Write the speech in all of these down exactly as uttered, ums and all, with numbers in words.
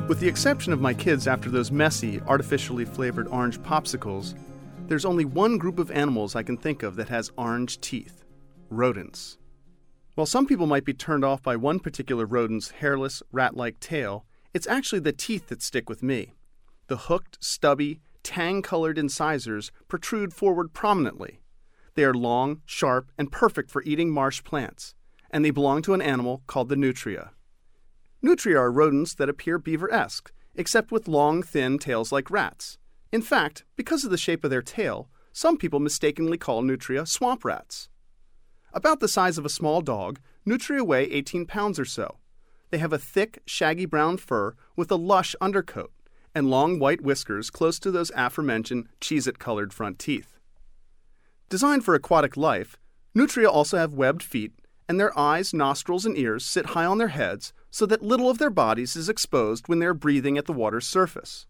With the exception of my kids after those messy, artificially flavored orange popsicles, there's only one group of animals I can think of that has orange teeth: rodents. While some people might be turned off by one particular rodent's hairless, rat-like tail, it's actually the teeth that stick with me. The hooked, stubby, tang-colored incisors protrude forward prominently. They are long, sharp, and perfect for eating marsh plants, and they belong to an animal called the nutria. Nutria are rodents that appear beaver-esque, except with long, thin tails like rats. In fact, because of the shape of their tail, some people mistakenly call nutria swamp rats. About the size of a small dog, nutria weigh eighteen pounds or so. They have a thick, shaggy brown fur with a lush undercoat, and long white whiskers close to those aforementioned Cheez-It-colored front teeth. Designed for aquatic life, nutria also have webbed feet, and their eyes, nostrils, and ears sit high on their heads so that little of their bodies is exposed when they are breathing at the water's surface.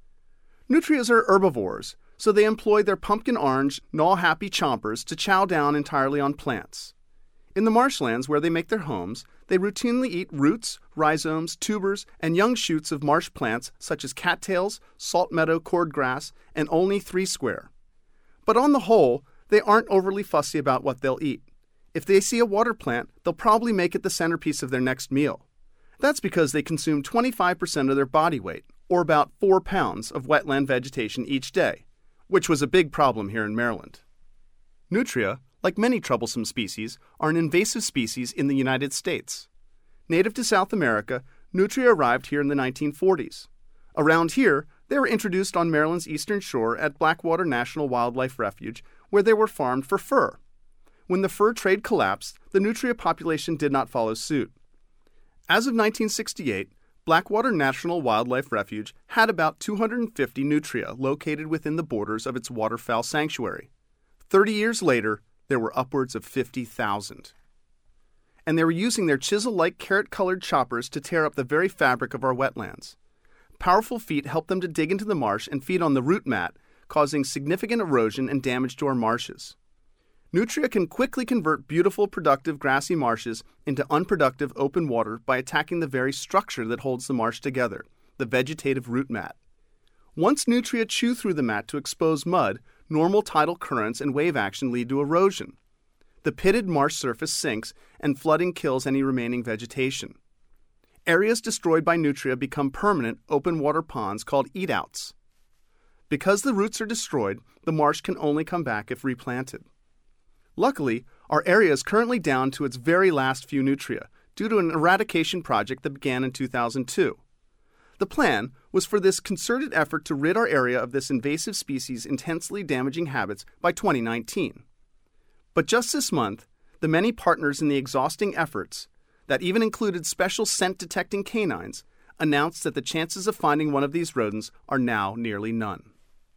Nutrias are herbivores, so they employ their pumpkin orange, gnaw-happy chompers to chow down entirely on plants. In the marshlands where they make their homes, they routinely eat roots, rhizomes, tubers, and young shoots of marsh plants such as cattails, salt meadow cordgrass, and only three square. But on the whole, they aren't overly fussy about what they'll eat. If they see a water plant, they'll probably make it the centerpiece of their next meal. That's because they consume twenty-five percent of their body weight, or about four pounds, of wetland vegetation each day, which was a big problem here in Maryland. Nutria, like many troublesome species, are an invasive species in the United States. Native to South America, nutria arrived here in the nineteen forties. Around here, they were introduced on Maryland's eastern shore at Blackwater National Wildlife Refuge, where they were farmed for fur. When the fur trade collapsed, the nutria population did not follow suit. As of nineteen sixty-eight, Blackwater National Wildlife Refuge had about two hundred fifty nutria located within the borders of its waterfowl sanctuary. Thirty years later, there were upwards of fifty thousand. And they were using their chisel-like carrot-colored choppers to tear up the very fabric of our wetlands. Powerful feet helped them to dig into the marsh and feed on the root mat, causing significant erosion and damage to our marshes. Nutria can quickly convert beautiful, productive grassy marshes into unproductive open water by attacking the very structure that holds the marsh together, the vegetative root mat. Once nutria chew through the mat to expose mud, normal tidal currents and wave action lead to erosion. The pitted marsh surface sinks, and flooding kills any remaining vegetation. Areas destroyed by nutria become permanent open water ponds called eat-outs. Because the roots are destroyed, the marsh can only come back if replanted. Luckily, our area is currently down to its very last few nutria due to an eradication project that began in two thousand two. The plan was for this concerted effort to rid our area of this invasive species' intensely damaging habits by twenty nineteen. But just this month, the many partners in the exhausting efforts, that even included special scent-detecting canines, announced that the chances of finding one of these rodents are now nearly none.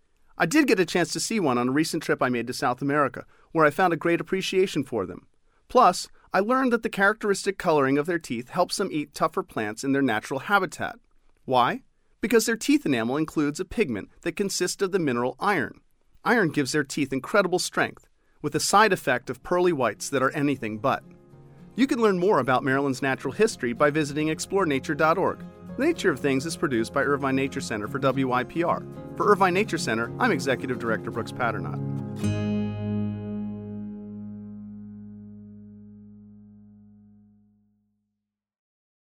I did get a chance to see one on a recent trip I made to South America, where I found a great appreciation for them. Plus, I learned that the characteristic coloring of their teeth helps them eat tougher plants in their natural habitat. Why? Because their teeth enamel includes a pigment that consists of the mineral iron. Iron gives their teeth incredible strength, with a side effect of pearly whites that are anything but. You can learn more about Maryland's natural history by visiting explore nature dot org. The Nature of Things is produced by Irvine Nature Center for W I P R. For Irvine Nature Center, I'm Executive Director Brooks Patternot.